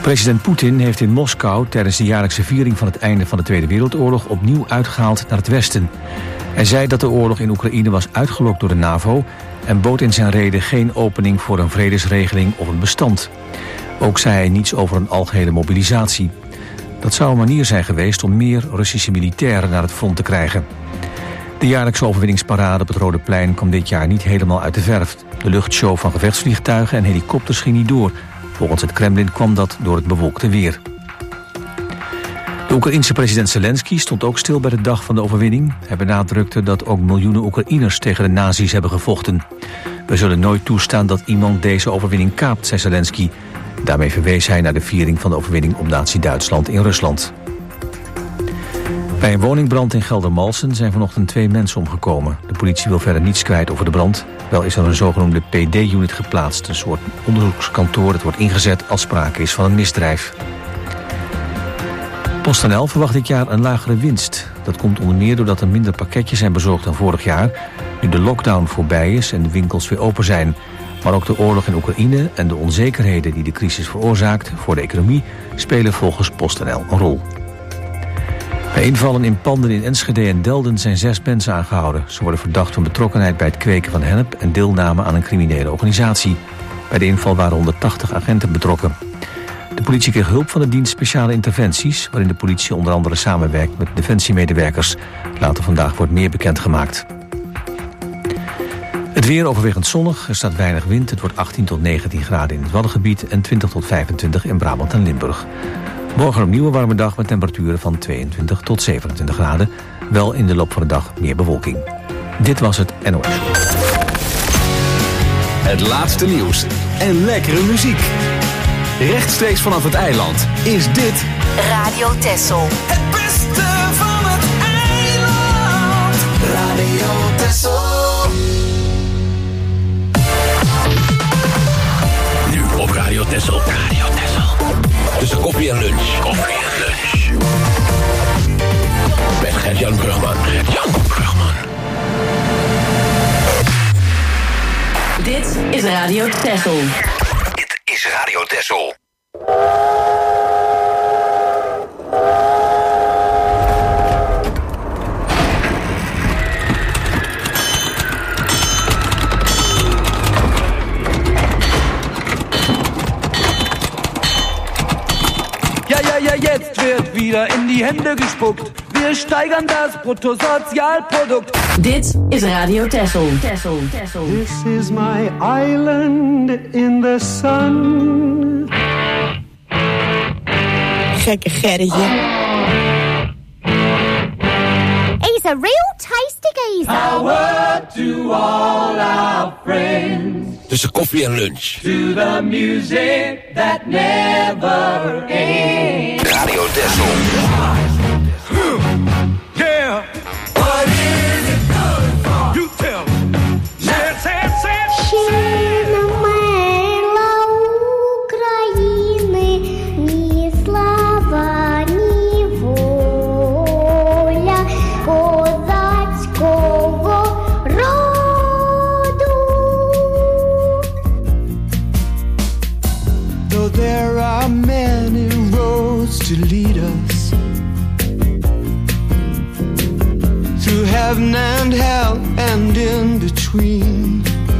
President Poetin heeft in Moskou tijdens de jaarlijkse viering van het einde van de Tweede Wereldoorlog opnieuw uitgehaald naar het Westen. Hij zei dat de oorlog in Oekraïne was uitgelokt door de NAVO en bood in zijn rede geen opening voor een vredesregeling of een bestand. Ook zei hij niets over een algehele mobilisatie. Dat zou een manier zijn geweest om meer Russische militairen naar het front te krijgen. De jaarlijkse overwinningsparade op het Rode Plein kwam dit jaar niet helemaal uit de verf. De luchtshow van gevechtsvliegtuigen en helikopters ging niet door. Volgens het Kremlin kwam dat door het bewolkte weer. De Oekraïense president Zelensky stond ook stil bij de dag van de overwinning. Hij benadrukte dat ook miljoenen Oekraïners tegen de nazi's hebben gevochten. We zullen nooit toestaan dat iemand deze overwinning kaapt, zei Zelensky. Daarmee verwees hij naar de viering van de overwinning op Nazi-Duitsland in Rusland. Bij een woningbrand in Geldermalsen zijn vanochtend 2 mensen omgekomen. De politie wil verder niets kwijt over de brand. Wel is er een zogenoemde PD-unit geplaatst, een soort onderzoekskantoor dat wordt ingezet als sprake is van een misdrijf. PostNL verwacht dit jaar een lagere winst. Dat komt onder meer doordat er minder pakketjes zijn bezorgd dan vorig jaar, nu de lockdown voorbij is en de winkels weer open zijn. Maar ook de oorlog in Oekraïne en de onzekerheden die de crisis veroorzaakt voor de economie spelen volgens PostNL een rol. Bij invallen in panden in Enschede en Delden zijn 6 mensen aangehouden. Ze worden verdacht van betrokkenheid bij het kweken van hennep en deelname aan een criminele organisatie. Bij de inval waren 180 agenten betrokken. De politie kreeg hulp van de dienst speciale interventies, waarin de politie onder andere samenwerkt met defensiemedewerkers. Later vandaag wordt meer bekendgemaakt. Het weer overwegend zonnig, er staat weinig wind. Het wordt 18 tot 19 graden in het Waddengebied en 20 tot 25 in Brabant en Limburg. Morgen opnieuw een warme dag met temperaturen van 22 tot 27 graden. Wel in de loop van de dag meer bewolking. Dit was het NOS. Het laatste nieuws en lekkere muziek. Rechtstreeks vanaf het eiland is dit Radio Texel. Het beste van het eiland. Radio Texel. Nu op Radio Texel. Radio Texel. Tussen koffie en lunch. Koffie en lunch. Met Gert-Jan Brugman. Gert-Jan Brugman. Dit is Radio Texel. Dit is Radio Texel. Ja, jetzt wird wieder in die Hände gespuckt. Wir steigern das Bruttosozialprodukt. Dit is Radio Texel. Texel. This is my island in the sun. Gekke Gerritje. He's a real tasty geezer. Power to all our friends. Tussen koffie en lunch. To the music that never ends. Radio Texel. Yeah. What is it good for? You tell me. Say. Мила України, ні слава, ні воля козацького роду. Though there are many roads to lead us through heaven and hell and in between,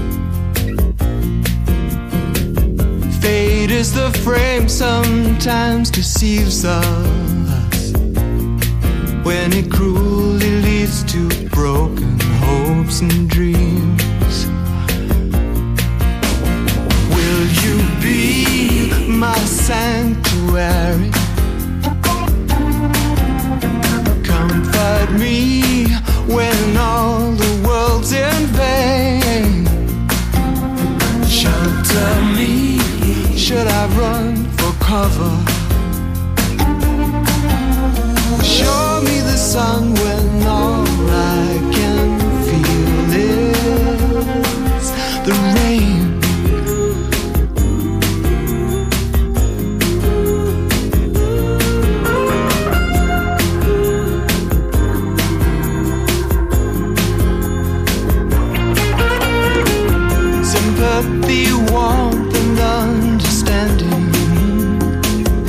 fate is the frame sometimes deceives us when it cruelly leads to broken hopes and dreams. Will you be my sanctuary? Comfort me when all the world's in vain. Shelter me, should I run for cover? Show me the sun when all I can feel is the rain. Sympathy, warmth and understanding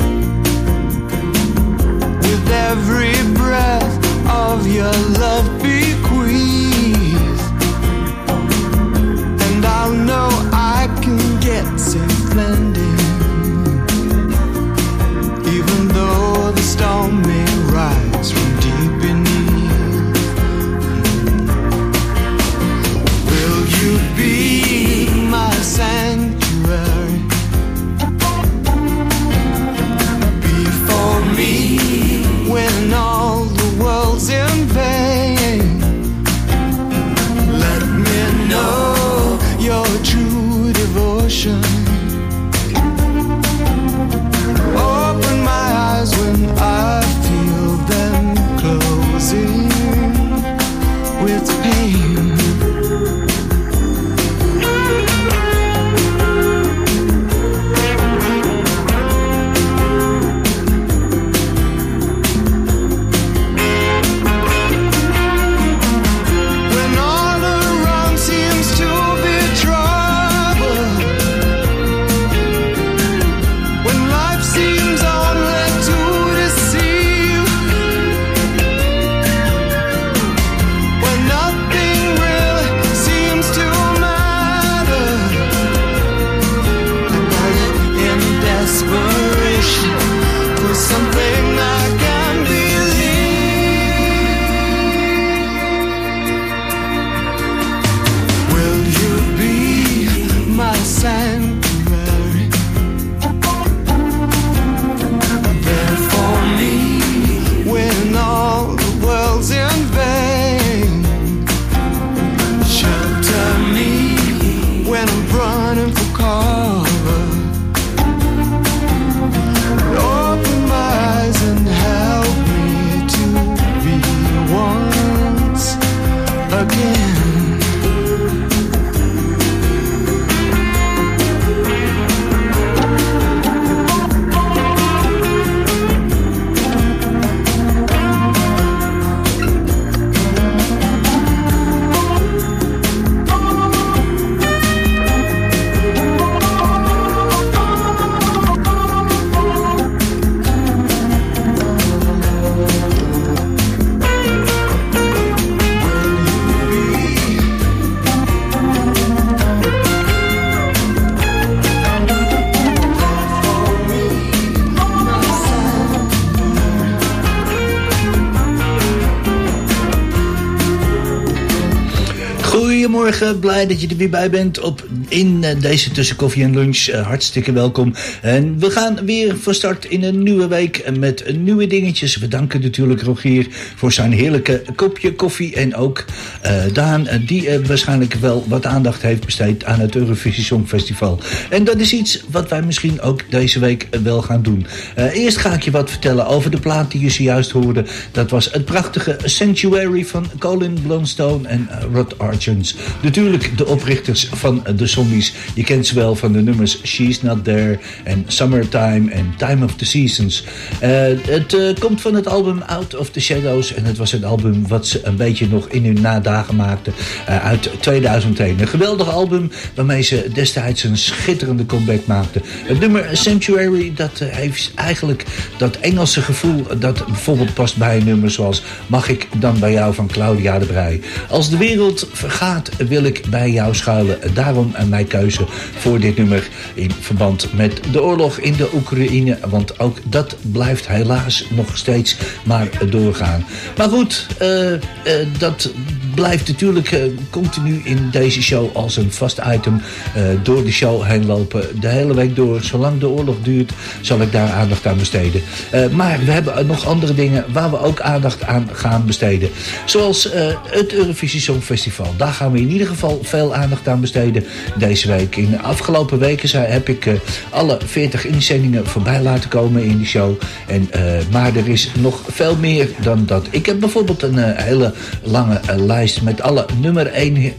Goedemorgen, blij dat je er weer bij bent in deze tussen koffie en lunch. Hartstikke welkom. En we gaan weer van start in een nieuwe week met nieuwe dingetjes. We danken natuurlijk Rogier voor zijn heerlijke kopje koffie. En ook Daan, die waarschijnlijk wel wat aandacht heeft besteed aan het Eurovisie Songfestival. En dat is iets wat wij misschien ook deze week wel gaan doen. Eerst ga ik je wat vertellen over de plaat die je zojuist hoorde. Dat was het prachtige Sanctuary van Colin Blunstone en Rod Argent. Natuurlijk de oprichters van de Zombies. Je kent ze wel van de nummers She's Not There en Summertime en Time of the Seasons. Het komt van het album Out of the Shadows. En het was een album wat ze een beetje nog in hun nadagen maakten uit 2001. Een geweldig album waarmee ze destijds een schitterende comeback maakten. Het nummer Sanctuary, dat heeft eigenlijk dat Engelse gevoel dat bijvoorbeeld past bij een nummer zoals Mag ik dan bij jou van Claudia de Brij. Als de wereld vergaat wil ik bij jou schuilen. Daarom mijn keuze voor dit nummer in verband met de oorlog in de Oekraïne. Want ook dat blijft helaas nog steeds maar doorgaan. Maar goed, dat blijft natuurlijk continu in deze show als een vast item door de show heen lopen. De hele week door. Zolang de oorlog duurt zal ik daar aandacht aan besteden. Maar we hebben nog andere dingen waar we ook aandacht aan gaan besteden. Zoals het Eurovisie Songfestival. Daar gaan we in ieder geval veel aandacht aan besteden deze week. In de afgelopen weken heb ik alle 40 inzendingen voorbij laten komen in die show. Maar er is nog veel meer dan dat. Ik heb bijvoorbeeld een hele lange lijst met alle nummer 1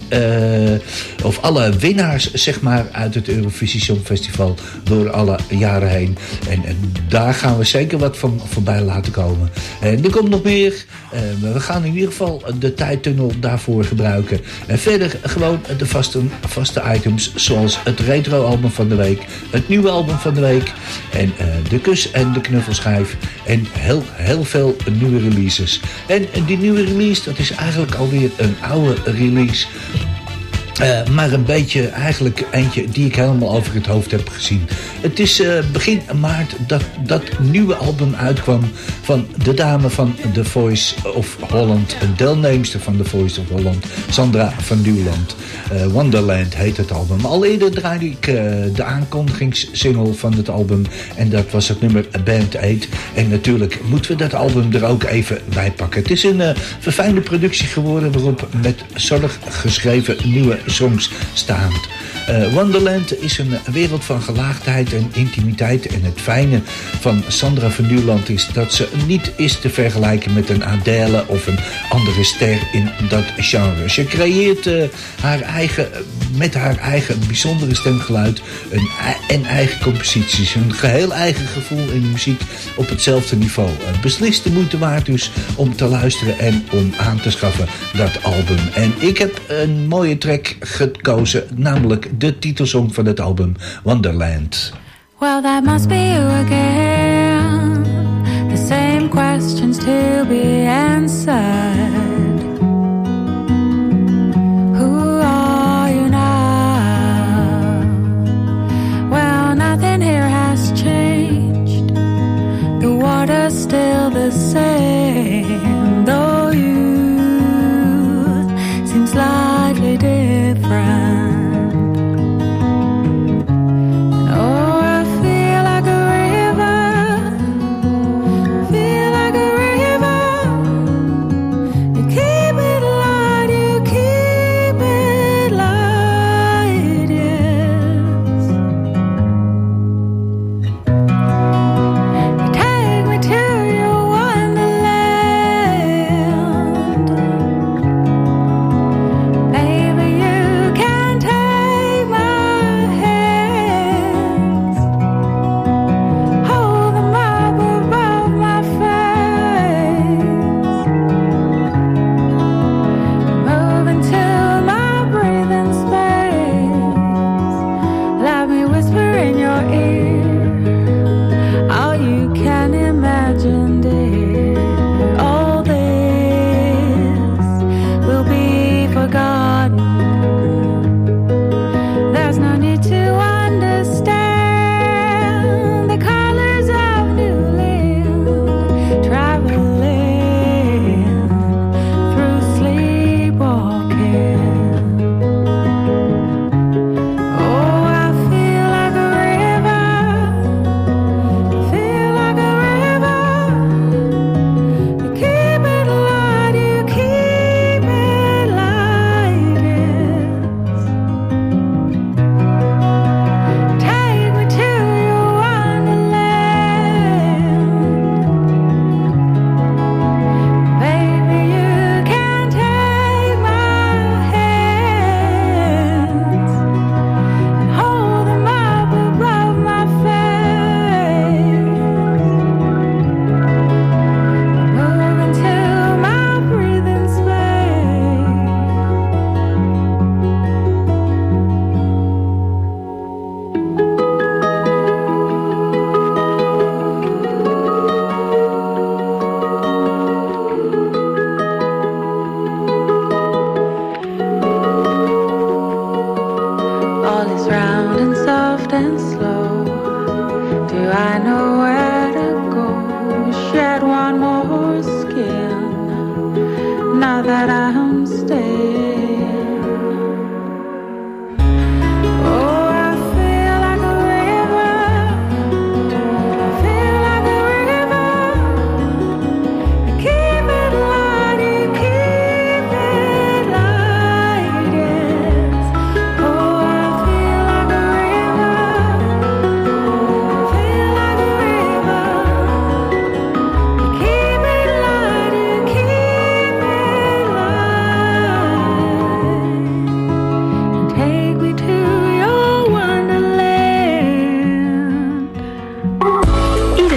of alle winnaars zeg maar uit het Eurovisie Songfestival door alle jaren heen. En daar gaan we zeker wat van voorbij laten komen. Er komt nog meer. We gaan in ieder geval de tijdtunnel daarvoor gebruiken. En verder gewoon de vaste items zoals het retro-album van de week, het nieuwe album van de week en de kus- en de knuffelschijf en heel veel nieuwe releases. En die nieuwe release, dat is eigenlijk alweer een oude release. Maar een beetje eigenlijk eentje die ik helemaal over het hoofd heb gezien. Het is begin maart dat dat nieuwe album uitkwam van de dame van The Voice of Holland. Een deelnemster van The Voice of Holland, Sandra van Nieuwland. Wonderland heet het album. Al eerder draaide ik de aankondigingssingle van het album. En dat was het nummer Band 8. En natuurlijk moeten we dat album er ook even bij pakken. Het is een verfijnde productie geworden waarop met zorg geschreven nieuwe songs staan. Wonderland is een wereld van gelaagdheid en intimiteit. En het fijne van Sandra van Nieuwland is dat ze niet is te vergelijken met een Adele of een andere ster in dat genre. Ze creëert met haar eigen bijzondere stemgeluid en eigen composities. Een geheel eigen gevoel in de muziek op hetzelfde niveau. Beslist de moeite waard dus om te luisteren en om aan te schaffen dat album. En ik heb een mooie track gekozen, namelijk de titelsong van het album, Wonderland. Well, that must be you again. The same questions to be answered. Who are you now? Well, nothing here has changed. The water's still the same, though you seem slightly different. It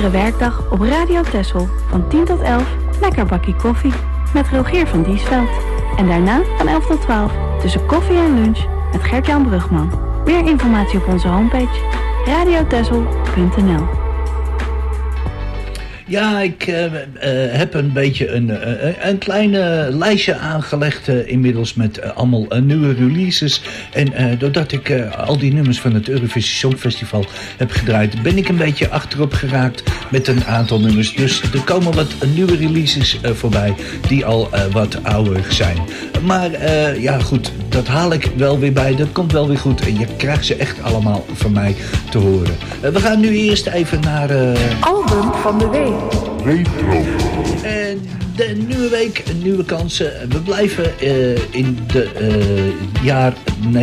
Iedere werkdag op Radio Texel van 10 tot 11 lekker bakkie koffie met Rogier van Diesveld. En daarna van 11 tot 12 tussen koffie en lunch met Gert-Jan Brugman. Meer informatie op onze homepage radiotexel.nl. Ja, ik heb een beetje een klein lijstje aangelegd inmiddels met allemaal nieuwe releases. En doordat ik al die nummers van het Eurovisie Songfestival heb gedraaid, ben ik een beetje achterop geraakt met een aantal nummers. Dus er komen wat nieuwe releases voorbij die al wat ouder zijn. Maar ja goed, dat haal ik wel weer bij. Dat komt wel weer goed en je krijgt ze echt allemaal van mij te horen. We gaan nu eerst even naar... Album van de week. Retro. En de nieuwe week, nieuwe kansen. We blijven in de jaar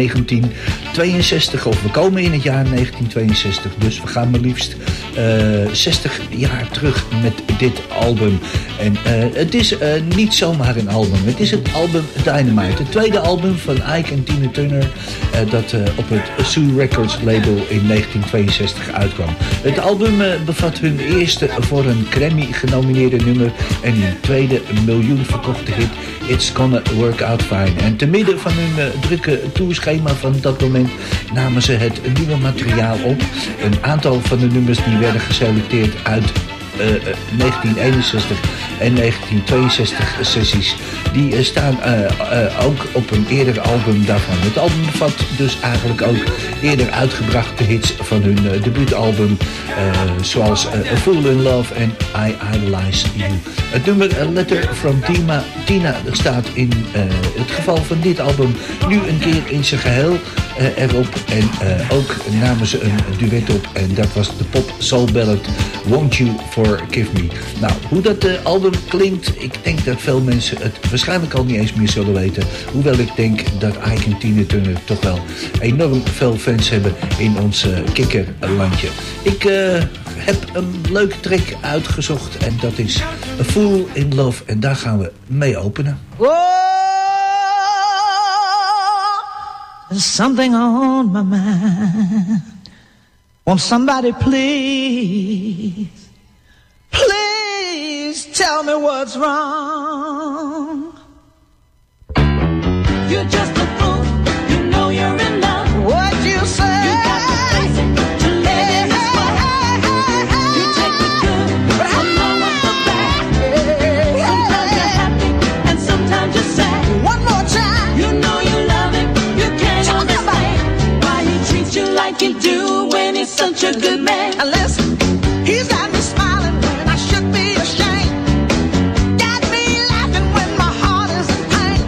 1962, of we komen in het jaar 1962. Dus we gaan maar liefst 60 jaar terug met dit album. En het is niet zomaar een album. Het is het album Dynamite. Het tweede album van Ike en Tina Turner dat op het Sue Records label in 1962 uitkwam. Het album bevat hun eerste voor een Grammy genomineerde nummer en hun tweede miljoen verkochte hit It's Gonna Work Out Fine. En te midden van hun drukke tourschema van dat moment namen ze het nieuwe materiaal op. Een aantal van de nummers die werden geselecteerd uit 1961 en 1962 sessies. Die staan ook op een eerder album daarvan. Het album bevat dus eigenlijk ook eerder uitgebrachte hits van hun debuutalbum. Zoals A Fool in Love en I Idolize You. Het nummer Letter from Tina staat in het geval van dit album nu een keer in zijn geheel erop. En ook namen ze een duet op. En dat was de pop soul ballad Won't You Forgive Me. Nou, hoe dat album klinkt, ik denk dat veel mensen het waarschijnlijk al niet eens meer zullen weten. Hoewel ik denk dat Ike en Tina Turner toch wel enorm veel fans hebben in ons kikkerlandje. Ik heb een leuke track uitgezocht en dat is A Fool in Love. En daar gaan we mee openen. Oh, there's something on my mind. Won't somebody please tell me what's wrong? You're just a fool, you know you're in love. What you say? You got to face it, to live in this world. You take the good along with the bad. Sometimes you're happy and sometimes you're sad. One more time. You know you love him, you can't understand why he treats you like he do when he's such a good man. And listen, he's got me smiling when I should be ashamed. Got me laughing when my heart is in pain.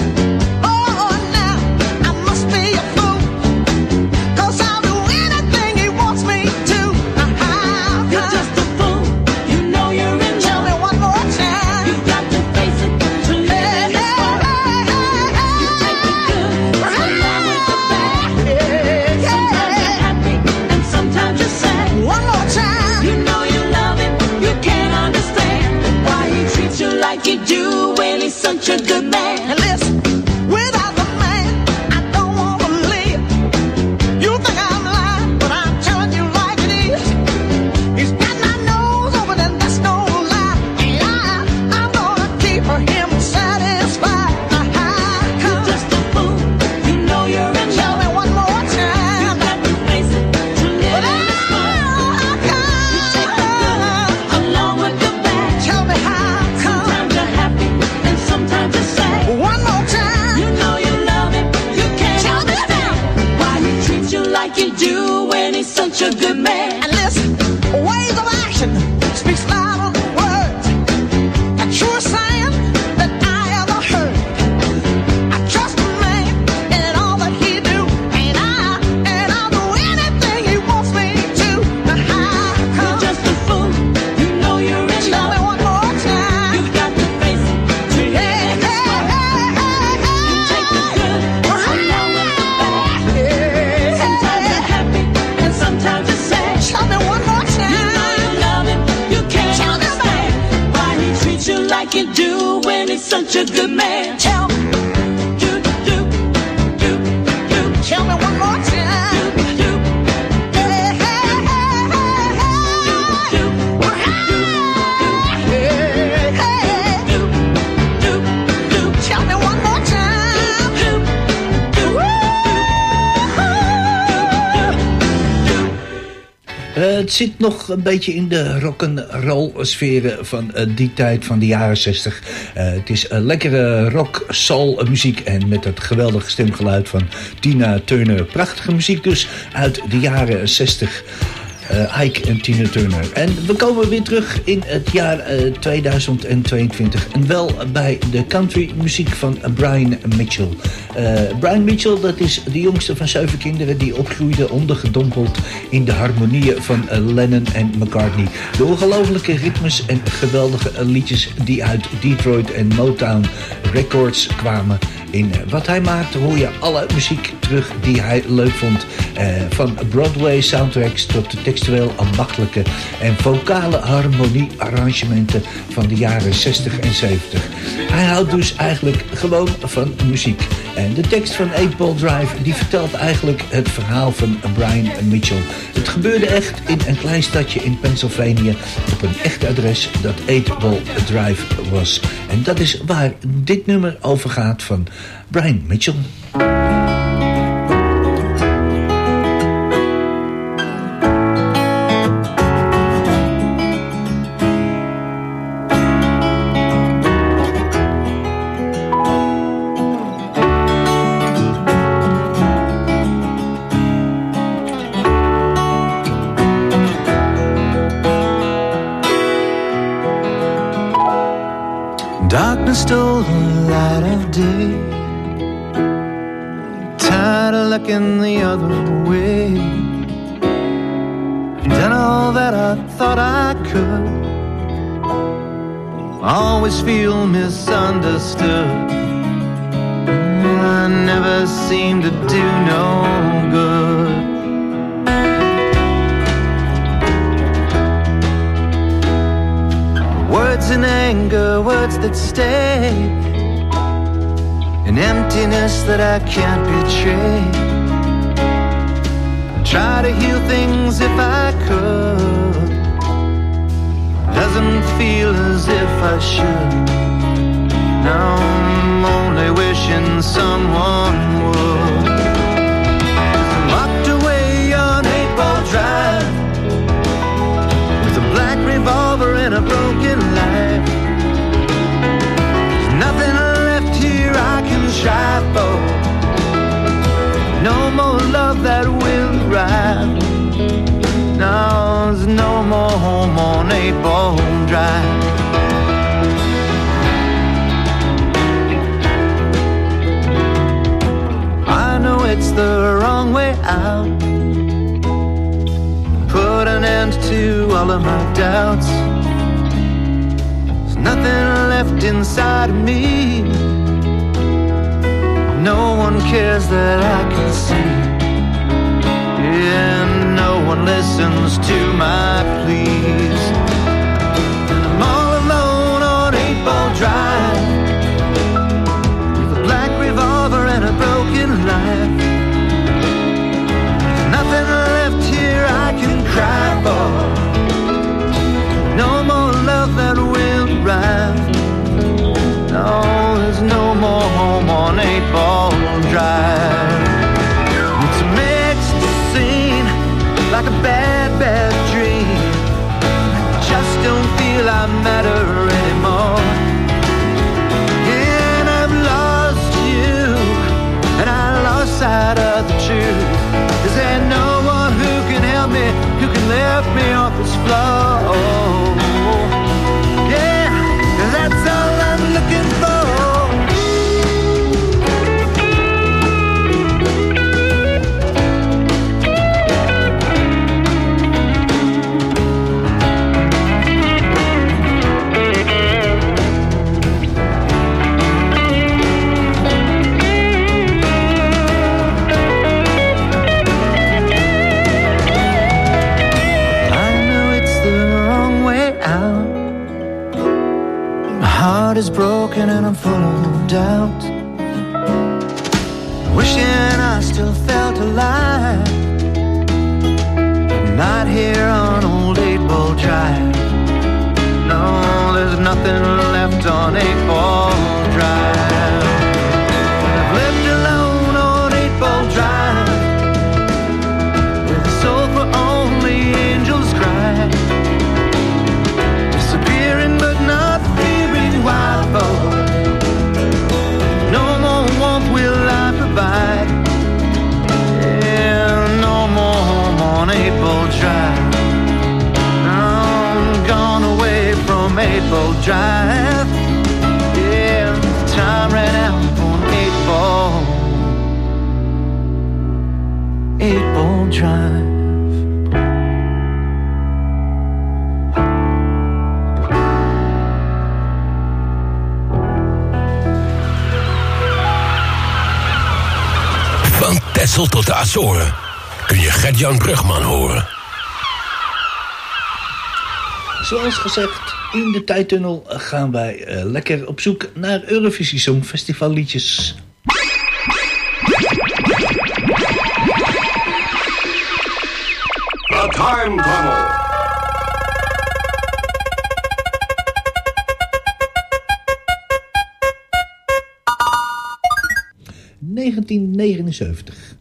Oh, now I must be a fool, 'cause I'll do anything he wants me to. You're just a fool, you know you're in love. Tell me one more time. You got to face it, to live in this world. You take the good along with the bad. Sometimes you're happy and sometimes you're sad. One more time. You know you love him, you can't understand why he treats you like he do when he's such a good man. And listen, without the man, I don't want to live. You think I'm lying, but I'm telling you like it is. He's got my nose open and that's no lie. I'm gonna keep him satisfied. You're just a fool, you know you're in love. Tell me one more time. You got to face it, to live in this world. You take the good along with the bad. Tell me how come. Sometimes you're happy and sometimes you're sad. One more time. You know you love him, you can't understand why he treats you like he do when he's such a good man. And listen, ways of action speaks louder than words. A true saying that I ever heard. I trust a man in all that he do, and I'll do anything he wants me to. You're just a fool, you know you're in love. Tell me one more time. You got to face it, to live in this world. You take the good along with the bad. Sometimes you're happy and sometimes you're sad. Tell me one more time. You know you love him, you can't understand why he treats you like he do when he's such a good man. Tell me. Tell me one more time. het zit nog een beetje in de rock'n'roll sferen van die tijd van de jaren 60. Het is lekkere rock, soul muziek en met dat geweldige stemgeluid van Tina Turner. Prachtige muziek dus uit de jaren 60. Ike en Tina Turner. En we komen weer terug in het jaar 2022. En wel bij de country muziek van Brian Mitchell. Brian Mitchell, dat is de jongste van 7 kinderen die opgroeide ondergedompeld in de harmonieën van Lennon en McCartney. De ongelofelijke ritmes en geweldige liedjes die uit Detroit en Motown Records kwamen. In wat hij maakte hoor je alle muziek terug die hij leuk vond. Van Broadway soundtracks tot de textueel ambachtelijke en vocale harmonie-arrangementen van de jaren 60 en 70. Hij houdt dus eigenlijk gewoon van muziek. En de tekst van 8 Ball Drive die vertelt eigenlijk het verhaal van Brian Mitchell. Het gebeurde echt in een klein stadje in Pennsylvania op een echt adres dat 8 Ball Drive was. En dat is waar dit nummer over gaat van Brian Mitchell. Darkness stole the light of day. Tired of looking the other way. I've done all that I thought I could. Always feel misunderstood. I never seem to do no good. Words in anger, words that stay, an emptiness that I can't betray. I try to heal things if I could. Doesn't feel as if I should. Now I'm only wishing someone would. I'm locked away on 8 Ball Drive with a black revolver and a broken life. There's nothing left here I can try for. No more love that will arrive. Now there's no more home on 8 Ball Drive. I know it's the wrong way out. Put an end to all of my doubts. There's nothing left inside of me. No one cares that I can see. Yeah, no one listens to my pleas. And I'm all alone on 8 Ball Drive with a black revolver and a broken life. There's nothing left here I can cry for. No more love that will arrive. No, there's no more home on 8 Ball Drive. It's a mixed scene, like a bad, bad dream. I just don't feel I matter anymore. And I've lost you, and I lost sight of the truth. Is there no one who can help me, who can lift me off this floor? Yeah, 'cause that's all I'm looking for. Is broken and I'm full of doubt. Wishing I still felt alive. Not here on old 8 Ball Drive. No, there's nothing left on 8 Ball Drive. I've lived alone on 8 Ball Drive with a soul for only angels gone away from 8 Ball Drive. Yeah, time ran out on 8 Ball. 8 Ball Drive. Van Texel tot de Azoren kun je Gert-Jan Brugman horen. Zoals gezegd, in de tijdtunnel gaan wij lekker op zoek naar Eurovisie Songfestival liedjes. The Time Tunnel. ...1979.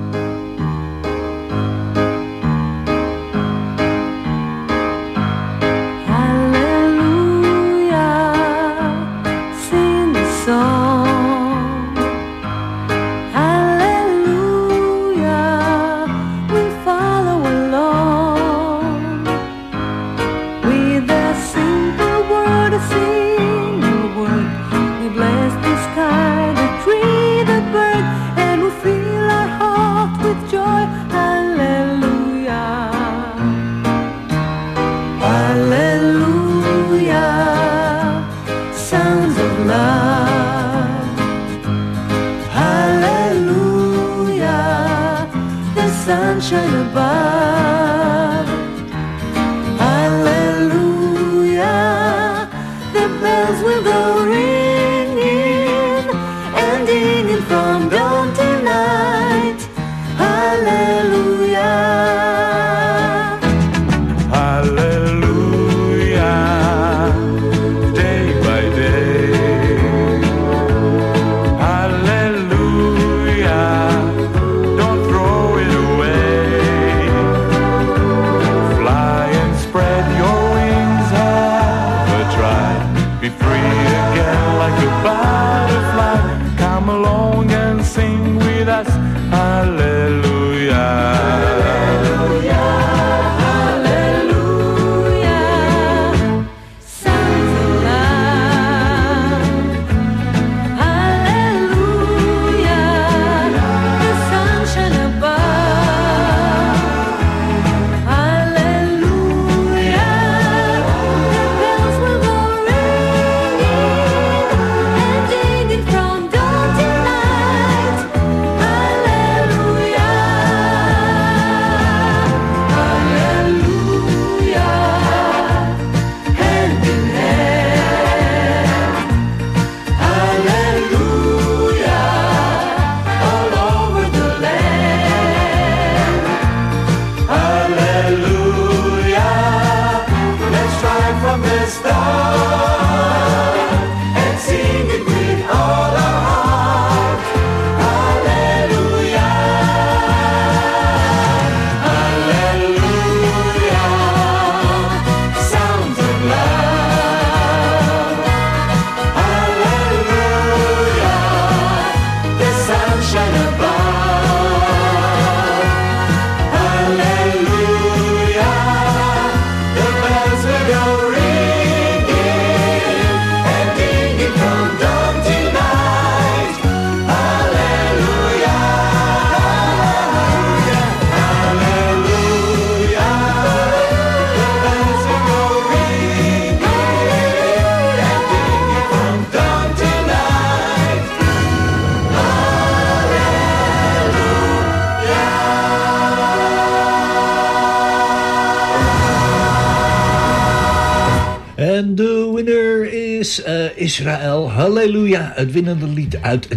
En de winner is Israël. Halleluja. Het winnende lied uit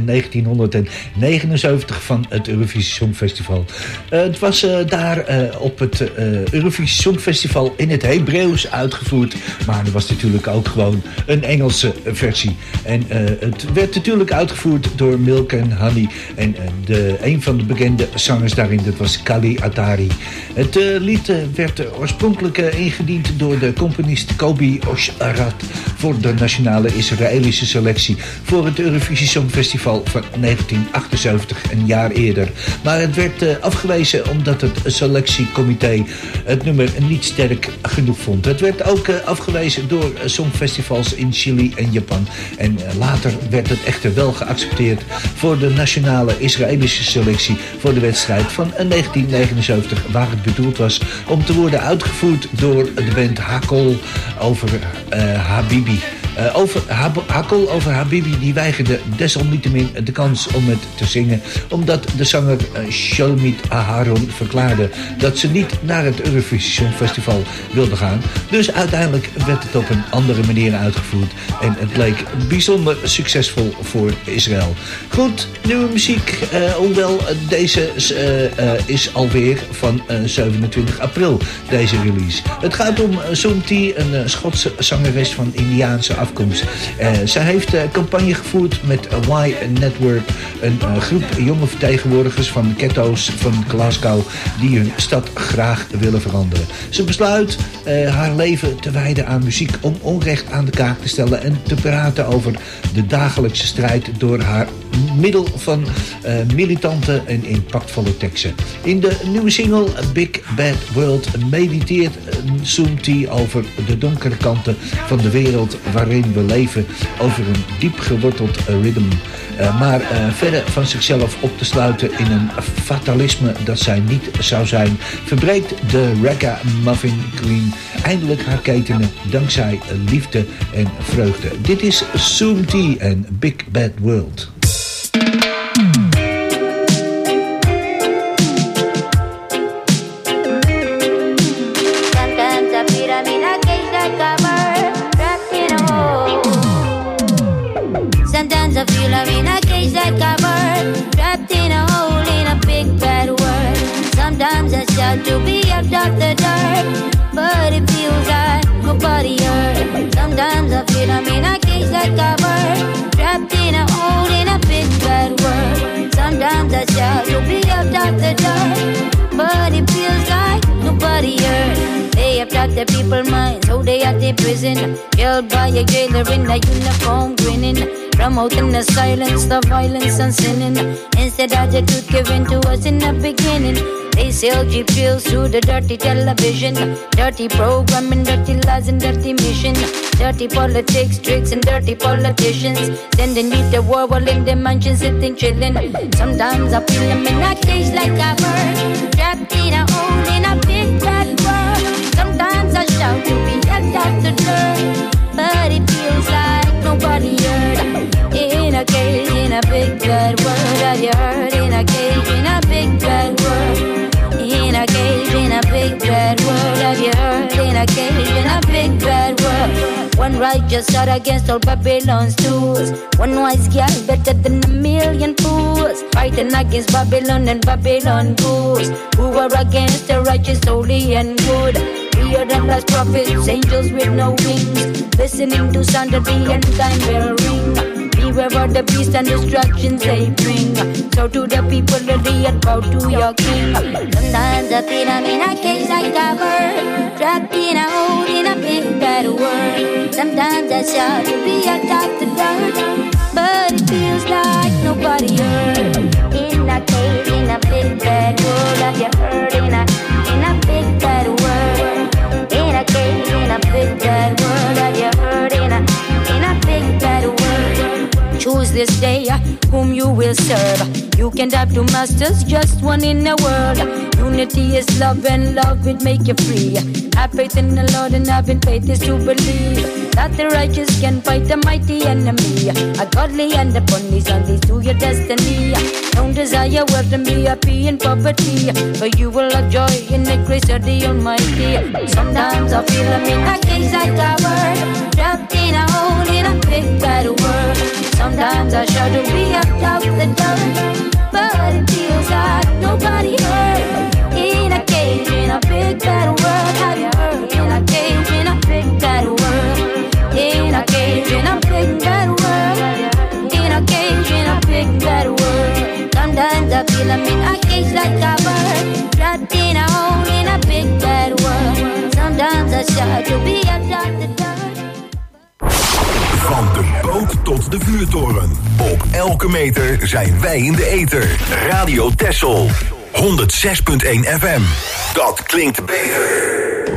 1979 van het Eurovisie Songfestival. Het was daar op het Eurovisie Songfestival in het Hebreeuws uitgevoerd. Maar er was natuurlijk ook gewoon een Engelse versie. En het werd natuurlijk uitgevoerd door Milk and Honey. En een van de bekende zangers daarin, dat was Kali Atari. Het lied werd oorspronkelijk ingediend door de componist Kobi Oshrat voor de nationale Israëlische selectie voor het Eurovisie Songfestival van 1978, een jaar eerder. Maar het werd afgewezen omdat het selectiecomité het nummer niet sterk genoeg vond. Het werd ook afgewezen door songfestivals in Chili en Japan. En later werd het echter wel geaccepteerd voor de nationale Israëlische selectie voor de wedstrijd van 1979, waar het bedoeld was om te worden uitgevoerd door de band Hakol over Habibi. Hakol over Habibi die weigerde desalniettemin de kans om het te zingen, omdat de zanger Sholmit Aharon verklaarde dat ze niet naar het Eurovisie Songfestival wilde gaan. Dus uiteindelijk werd het op een andere manier uitgevoerd en het bleek bijzonder succesvol voor Israël. Goed, nieuwe muziek, hoewel deze is alweer van 27 april, deze release. Het gaat om Sumti, een Schotse zangeres van Indiaanse afkomst. Zij heeft campagne gevoerd met Y Network, een groep jonge vertegenwoordigers van ghetto's van Glasgow die hun stad graag willen veranderen. Ze besluit haar leven te wijden aan muziek om onrecht aan de kaak te stellen en te praten over de dagelijkse strijd door haar middel van militante en impactvolle teksten. In de nieuwe single Big Bad World mediteert Sumti over de donkere kanten van de wereld waarin we leven, over een diep geworteld ritme. Maar verder van zichzelf op te sluiten in een fatalisme dat zij niet zou zijn, verbreekt de Ragamuffin Queen eindelijk haar ketenen dankzij liefde en vreugde. Dit is Sumti en Big Bad World. Sometimes I feel I'm in a cage like a bird, trapped in a hole in a big bad world. Sometimes I shout to be up off the dirt, but it feels like nobody heard. Sometimes I feel I'm in a cage like a bird, trapped in a hole in a big bad world. Sometimes I shout to be up off the dirt, but it feels like nobody heard. They have taught the people minds, so they at the prison, killed by a jailer in a uniform grinning, promoting the silence, the violence and sinning, instead of the truth given to us in the beginning. They sell cheap thrills through the dirty television, dirty programming, dirty lies and dirty mission, dirty politics, tricks and dirty politicians, sending me to war while in their mansion sitting chilling. Sometimes I feel I'm in a cage like a bird, trapped in a hole in a big bad world. Sometimes I shout to be left out the dirt, but it feels like nobody heard. In a cage, in a big bad world, have you heard? In a cage, in a big bad world. In a cage, in a big bad world, have you heard? In a cage, in a big bad world. One righteous shot against all Babylon's tools. One wise girl better than a million fools, fighting against Babylon and Babylon fools, who are against the righteous, holy and good. We are the last prophets, angels with no wings, listening to sound of the end time bell ring. Beware of the beast and distractions they bring. So to the people that they had bow to your king. Sometimes I feel I'm in a cage like a bird, trapped in a hole in a big bad world. Sometimes I shout to be atop the dirt, but it feels like nobody heard. In a cage, in a big bad world, have you heard? In a big bad world. In a cage, in a big bad world, have you heard? In a big bad world. Choose this day whom you will serve. You can have two masters, just one in the world. Unity is love and love will make you free. Have faith in the Lord and having faith is to believe that the righteous can fight the mighty enemy. A godly and a police and lead to your destiny. Don't desire wealth and be happy in poverty, for you will have joy in the grace of the Almighty. Sometimes I feel I'm in a cage like a bird, trapped in a hole in a big bad world. Sometimes I shout to be up out the dirt, but it feels like nobody heard. In a cage, in a big bad world, have you heard? In a cage, in a big bad world. In a cage, in a big bad world. In a cage, in a big bad world. Sometimes I feel I'm in a cage like a bird, trapped in a hole in a big bad world. Sometimes I shout to be up out the dirt. nood tot de vuurtoren. Op elke meter zijn wij in de ether. Radio Texel. 106.1 FM. Dat klinkt beter.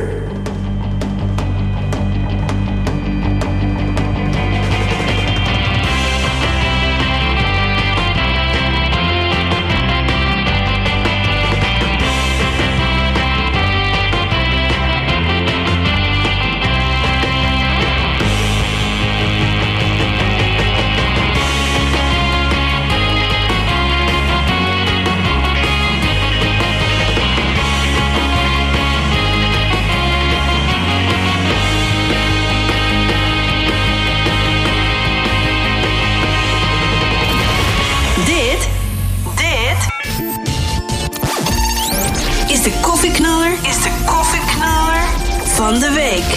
Van de week.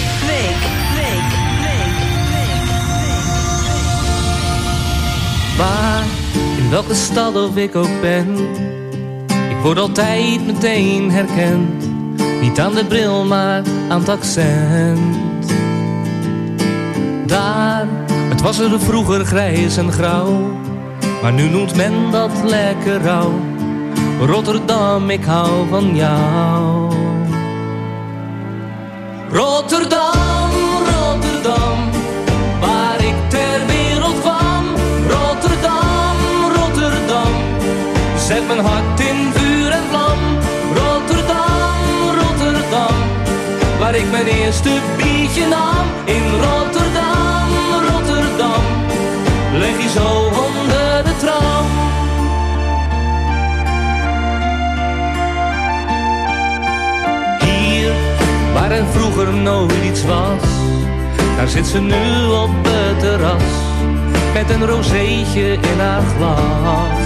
Waar, in welke stad of ik ook ben, ik word altijd meteen herkend. Niet aan de bril, maar aan het accent. Daar, het was er vroeger grijs en grauw, maar nu noemt men dat lekker rauw. Rotterdam, ik hou van jou. Rotterdam, Rotterdam, waar ik ter wereld kwam. Rotterdam, Rotterdam, zet mijn hart in vuur en vlam. Rotterdam, Rotterdam, waar ik mijn eerste biertje nam. In Rotterdam, Rotterdam, leg je zo onder de tram. Waar er vroeger nooit iets was, daar zit ze nu op het terras, met een rozeetje in haar glas.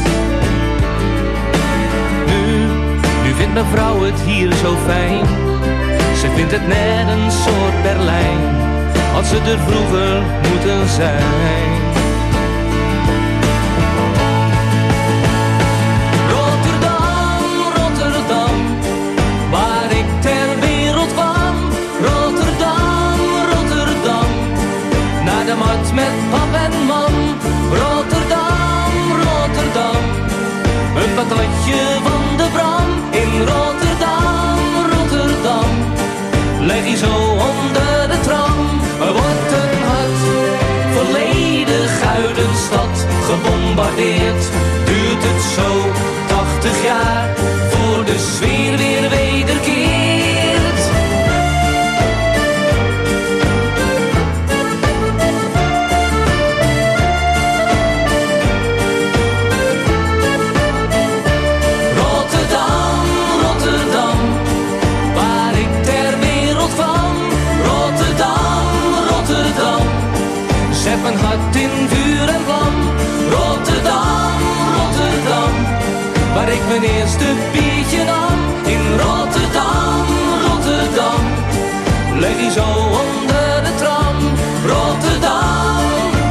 Nu vindt mijn vrouw het hier zo fijn, ze vindt het net een soort Berlijn, had ze er vroeger moeten zijn. Rotterdam, Rotterdam, waar ik ter wereld kwam. Rotterdam, Rotterdam, naar de markt met pap en mam. Rotterdam, Rotterdam, een patatje van de Bram. In Rotterdam, Rotterdam, leg je zo onder de tram. Er wordt een hart, volledig uit een stad gebombardeerd. Duurt het zo 80 jaar, voor de sfeer weer wederkeert. Zet mijn hart in vuur en vlam. Rotterdam, Rotterdam, waar ik mijn eerste biertje nam. In Rotterdam, Rotterdam, leg je zo onder de tram. Rotterdam,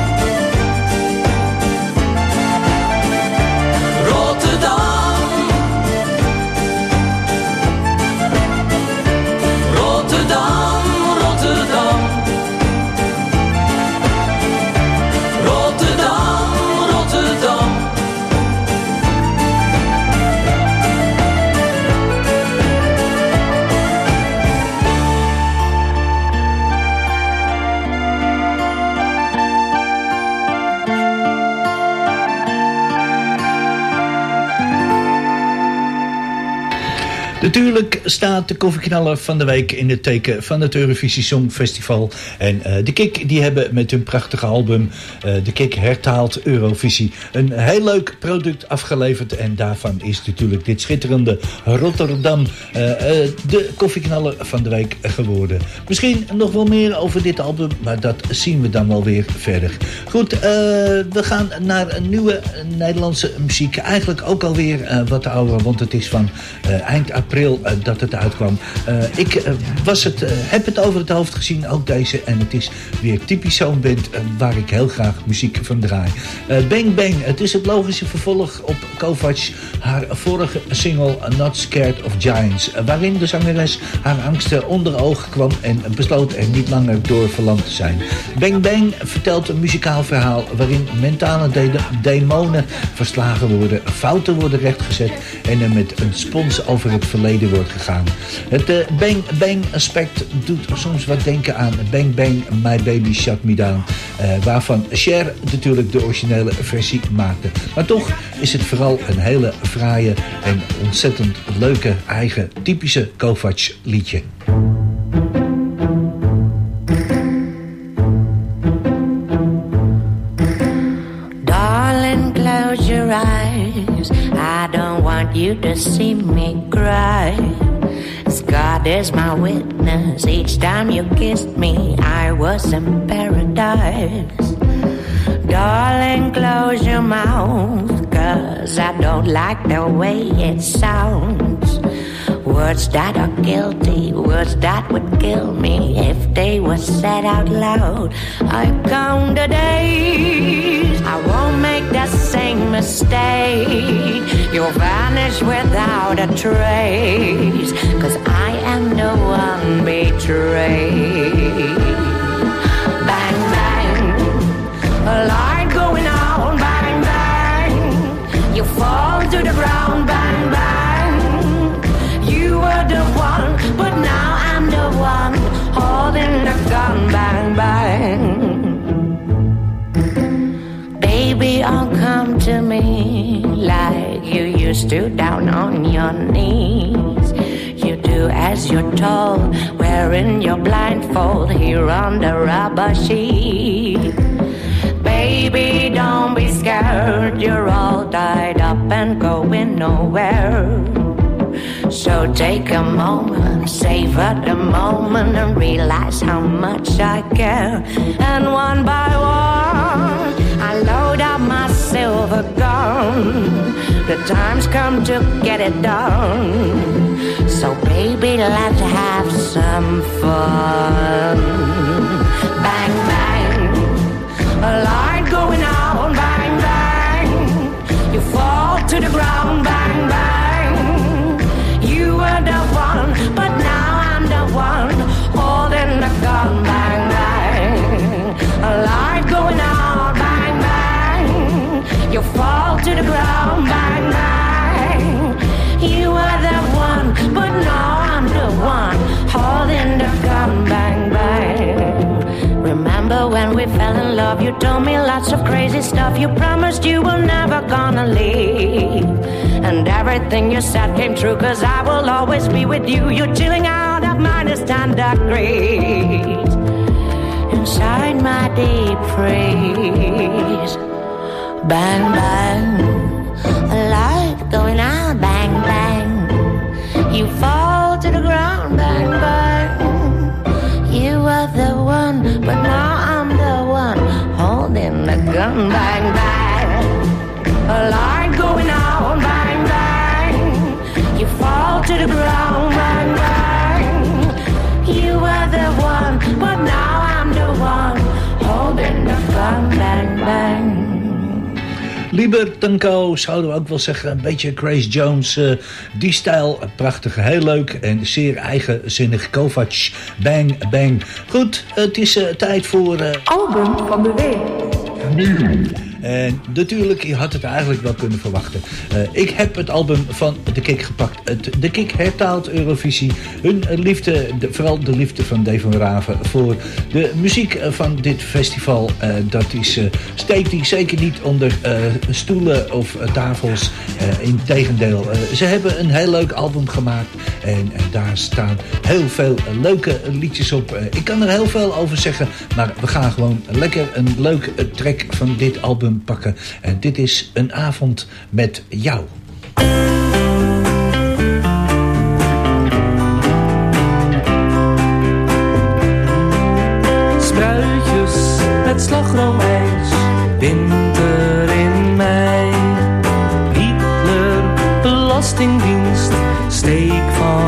Rotterdam, Rotterdam, Rotterdam. Natuurlijk staat de koffieknaller van de week in het teken van het Eurovisie Songfestival. En de Kik, die hebben met hun prachtige album De Kik hertaalt Eurovisie een heel leuk product afgeleverd. En daarvan is natuurlijk dit schitterende Rotterdam de koffieknaller van de week geworden. Misschien nog wel meer over dit album, maar dat zien we dan wel weer verder. Goed, we gaan naar een nieuwe Nederlandse muziek. Eigenlijk ook alweer wat ouder, want het is van eind april april dat het uitkwam. Ik heb het over het hoofd gezien, ook deze. En het is weer typisch zo'n band waar ik heel graag muziek van draai. Bang Bang, het is het logische vervolg op Kovacs haar vorige single Not Scared of Giants. Waarin de zangeres haar angsten onder ogen kwam en besloot er niet langer door verlamd te zijn. Bang Bang vertelt een muzikaal verhaal waarin mentale demonen verslagen worden, fouten worden rechtgezet en er met een spons over het verleden wordt gegaan. Het Bang Bang aspect doet soms wat denken aan Bang Bang My Baby Shut Me Down, waarvan Cher natuurlijk de originele versie maakte. Maar toch is het vooral een hele fraaie en ontzettend leuke eigen typische Kovacs liedje. Darling, close your eyes. I don't want you to see me cry. God is my witness. Each time you kissed me, I was in paradise. Darling, close your mouth, 'cause I don't like the way it sounds. Words that are guilty, words that would kill me if they were said out loud. I count the days, I won't make the same mistake. You'll vanish without a trace, 'cause I am the one betrayed. Bang, bang, a light going on, bang, bang. You fall to the ground, bang, bang. You were the one, but now I'm the one holding the gun, bang, bang. Baby, oh, come to me like you used to, down on your knees. You do as you're told, wearing your blindfold here on the rubber sheet. Baby, don't be scared, you're all tied up and going nowhere. So take a moment, savor the moment and realize how much I care. And one by one, I load up my silver gun. The time's come to get it done. So baby, let's have some fun. Bang, bang, a light going on, bang, bang. You fall to the ground, bang, bang. You were the one, but now I'm the one holding the gun, bang, bang. A light going on, bang, bang. You fall to the ground, bang, bang. You were the one, but now I'm the one holding the gun, bang, bang. Remember when we fell in love, you told me lots of crazy stuff. You promised you were never gonna leave. And everything you said came true, 'cause I will always be with you. You're chilling out at -10 degrees inside my deep freeze. Bang, bang, a light going out, bang, bang. You fall to the ground, bang, bang. You were the one, but now I'm the one holding the gun, bang, bang. A light going on, bang, bang. You fall to the ground, bang, bang. You were the one, but now I'm the one holding the gun, bang, bang. Libertanco, zouden we ook wel zeggen, een beetje Grace Jones, die stijl, prachtig, heel leuk en zeer eigenzinnig. Kovacs, bang, bang. Goed, het is tijd voor... Album van de week. En natuurlijk, je had het eigenlijk wel kunnen verwachten. Ik heb het album van The Kik gepakt. The Kik hertaalt Eurovisie. Hun liefde, vooral de liefde van Dave van Raven voor de muziek van dit festival. Dat is, steekt die zeker niet onder stoelen of tafels. Integendeel, ze hebben een heel leuk album gemaakt. En daar staan heel veel leuke liedjes op. Ik kan er heel veel over zeggen. Maar we gaan gewoon lekker een leuk track van dit album pakken. En dit is Een avond met jou. Spruitjes met slagroomijs, winter in mei. Hitler, Belastingdienst, steek van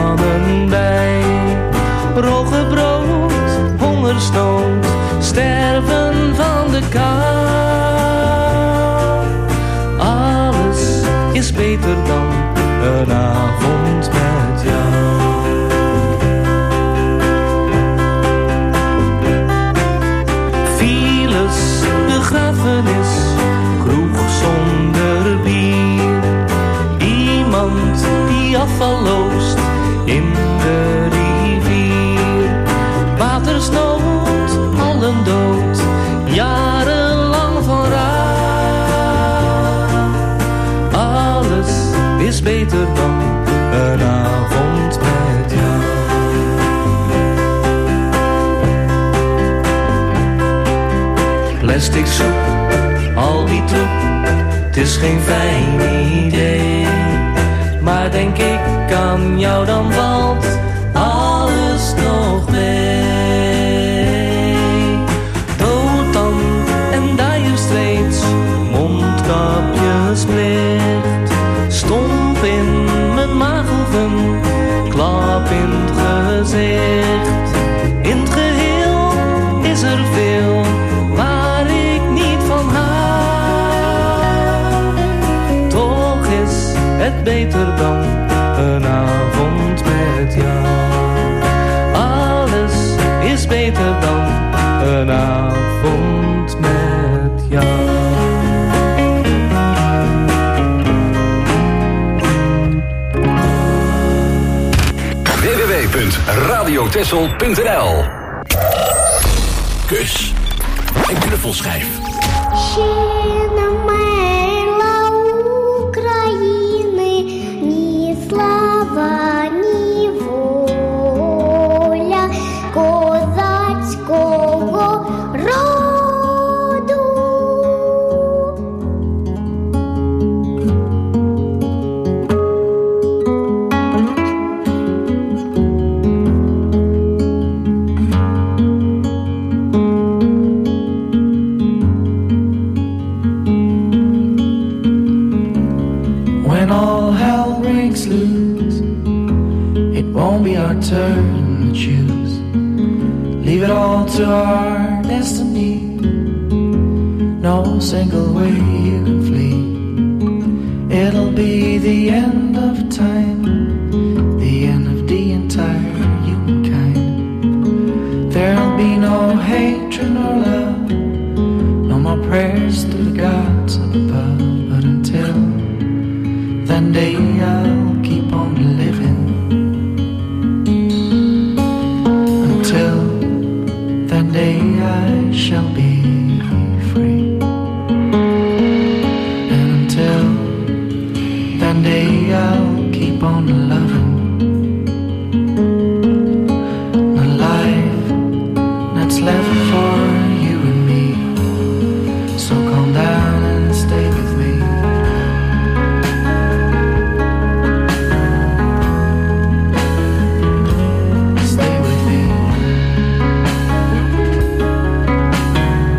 beter dan een avond met jou. Files, begrafenis, kroeg zonder bier. Iemand die afval loost in de rivier. Watersnood, allen dood, jarenlang vooruit. Alles is beter dan een avond met jou. Plastic soep, al die troep, het is geen fijn idee. Maar denk ik aan jou, dan valt alles nog mee. Dooddan en dire straits, mondkapjesplicht. Stomp in mijn maag of een klap in het gezicht. In het geheel is er veel waar ik niet van hou. Toch is het beter dan een avond met jou. Alles is beter dan een avond met jou. www.radiotessel.nl Kus en knuffelschijf. Ще мила України, ні слава, ні воля козацького роду. When all hell breaks loose, it won't be our turn to choose. Leave it all to our destiny. No single way you can flee. It'll be the end of time, the end of the entire humankind. There'll be no hatred nor love, no more prayers to the gods up above. But until that day I'll keep on living. Until that day I shall be free. And until that day I'll keep on loving. The life that's left for you and me. So calm down and stay with me. Stay with me.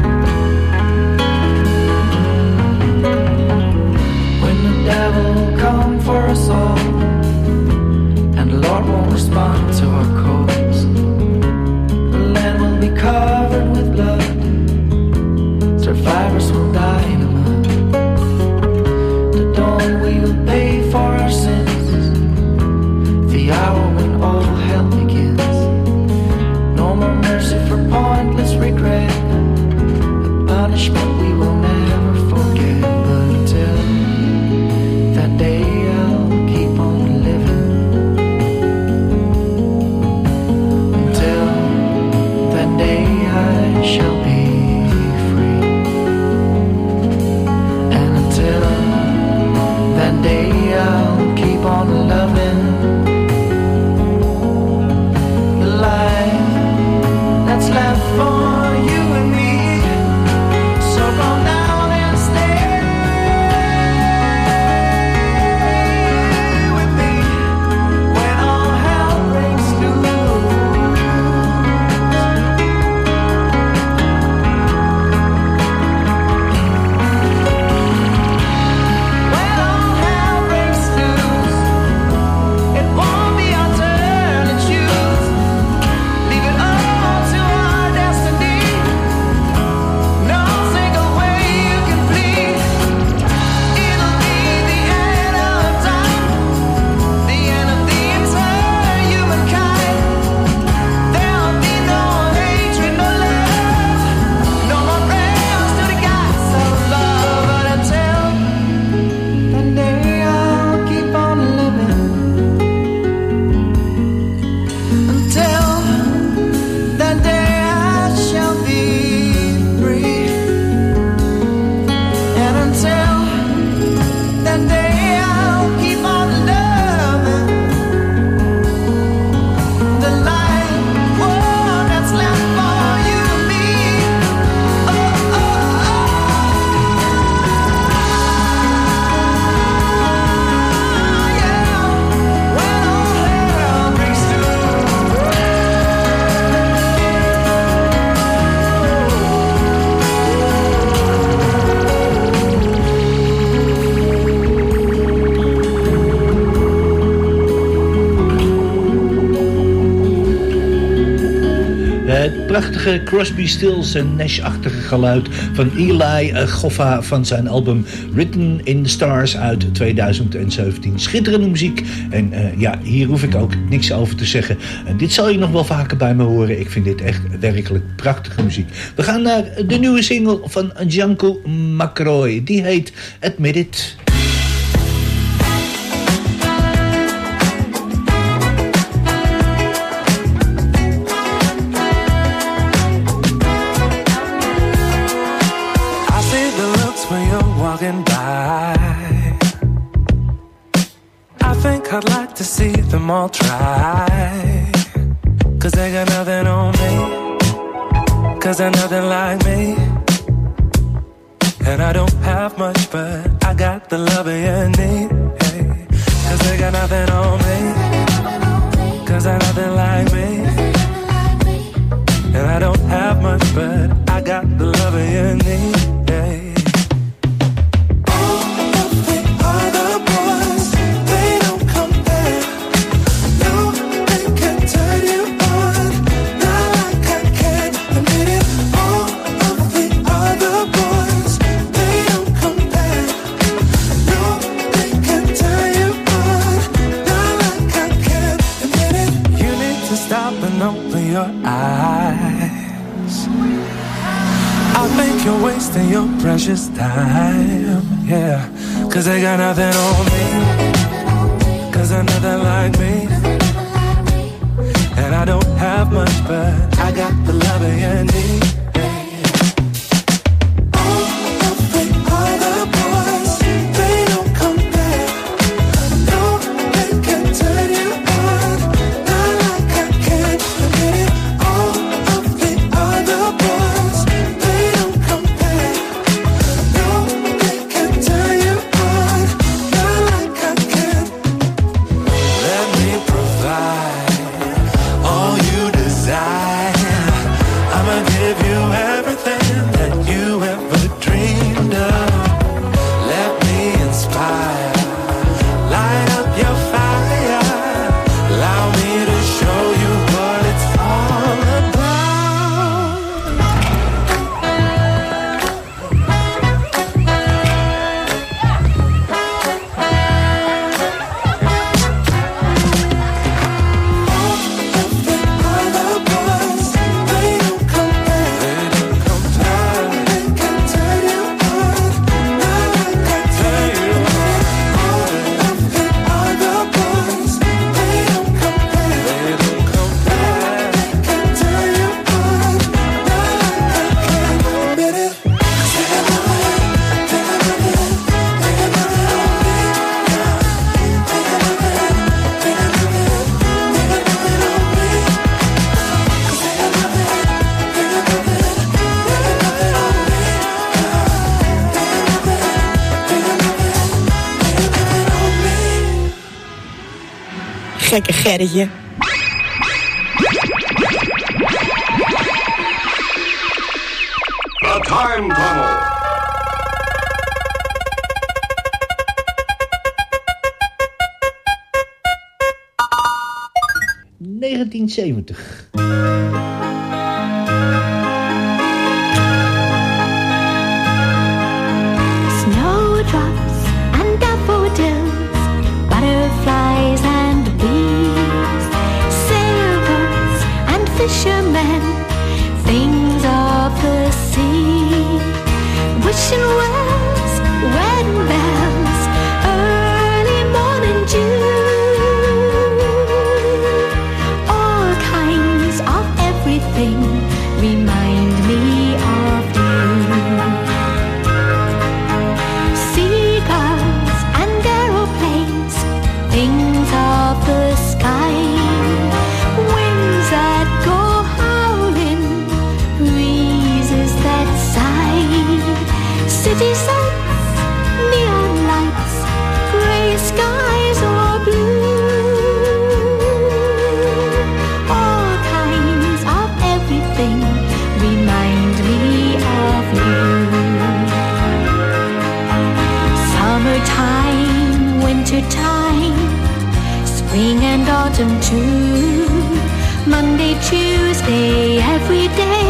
prachtige Crosby, Stills en Nash-achtige geluid van Eli Goffa van zijn album Written in the Stars uit 2017. Schitterende muziek. En ja, hier hoef ik ook niks over te zeggen. Dit zal je nog wel vaker bij me horen. Ik vind dit echt werkelijk prachtige muziek. We gaan naar de nieuwe single van Gianco McRoy. Die heet Admit It. By. I think I'd like to see them all try, 'cause they got nothing on me, 'cause they're nothing like me. And I don't have much, but I got the love you need, hey. 'Cause they got nothing on me, 'cause they're nothing like me. And I don't have much, but I got the love you need, hey. You're wasting your precious time, yeah. 'Cause they got nothing on me, 'cause they're nothing like me. And I don't have much, but I got the love you need. Gekke Gerritje. The Time Tunnel. ...1970. Snowdrops and daffodils, butterflies and bees, sailboats and fishermen, things of the sea, wishing wells, wedding bells, early morning dew, all kinds of everything remind me of you. Seagulls and aeroplanes, things of the sky, winds that go howling, breezes that sigh, city sights, neon lights, gray skies or blue, all kinds of everything remind me of you. Summertime, wintertime, spring and autumn too, Monday, Tuesday, every day.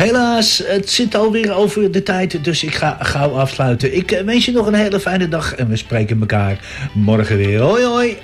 Helaas, het zit alweer over de tijd, dus ik ga gauw afsluiten. Ik wens je nog een hele fijne dag en we spreken elkaar morgen weer. Hoi hoi!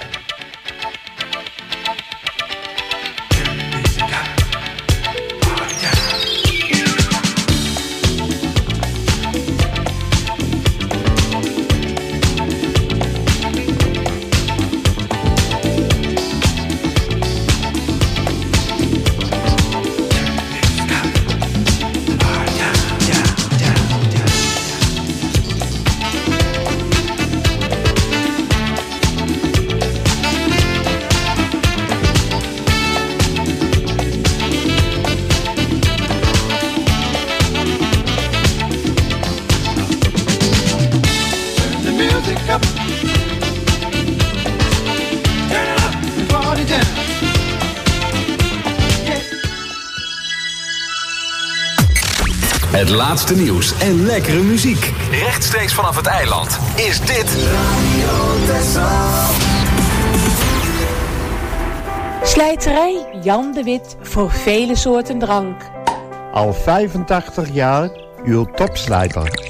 Het laatste nieuws en lekkere muziek. Rechtstreeks vanaf het eiland is dit Radio Texel. Slijterij Jan de Wit voor vele soorten drank. Al 85 jaar uw topslijter.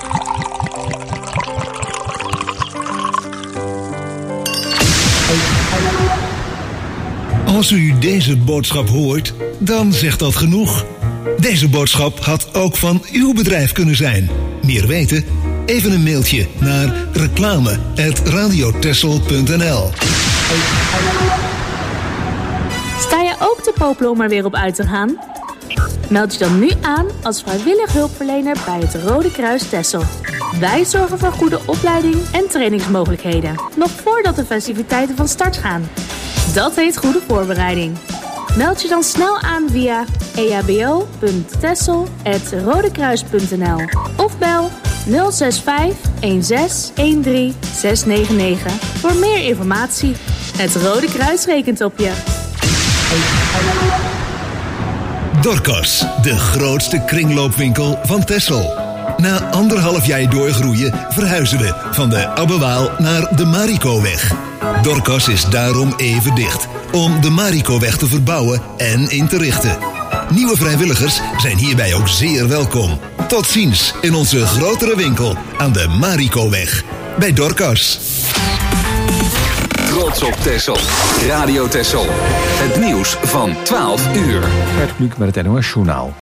Als u deze boodschap hoort, dan zegt dat genoeg. Deze boodschap had ook van uw bedrijf kunnen zijn. Meer weten? Even een mailtje naar reclame@radiotexel.nl. Sta je ook te popelen om er weer op uit te gaan? Meld je dan nu aan als vrijwillig hulpverlener bij het Rode Kruis Texel. Wij zorgen voor goede opleiding en trainingsmogelijkheden, nog voordat de festiviteiten van start gaan. Dat heet goede voorbereiding. Meld je dan snel aan via ehbo.texel@rodekruis.nl of bel 065 16 13 699 voor meer informatie. Het Rode Kruis rekent op je. Dorcas, de grootste kringloopwinkel van Texel. Na 1,5 jaar doorgroeien verhuizen we van de Abbewaal naar de Marikoweg. Dorcas is daarom even dicht om de Marikoweg te verbouwen en in te richten. Nieuwe vrijwilligers zijn hierbij ook zeer welkom. Tot ziens in onze grotere winkel aan de Marikoweg bij Dorcas. Trots op Texel. Radio Texel. Het nieuws van 12 uur. Gert Kluk met het NOS Journaal.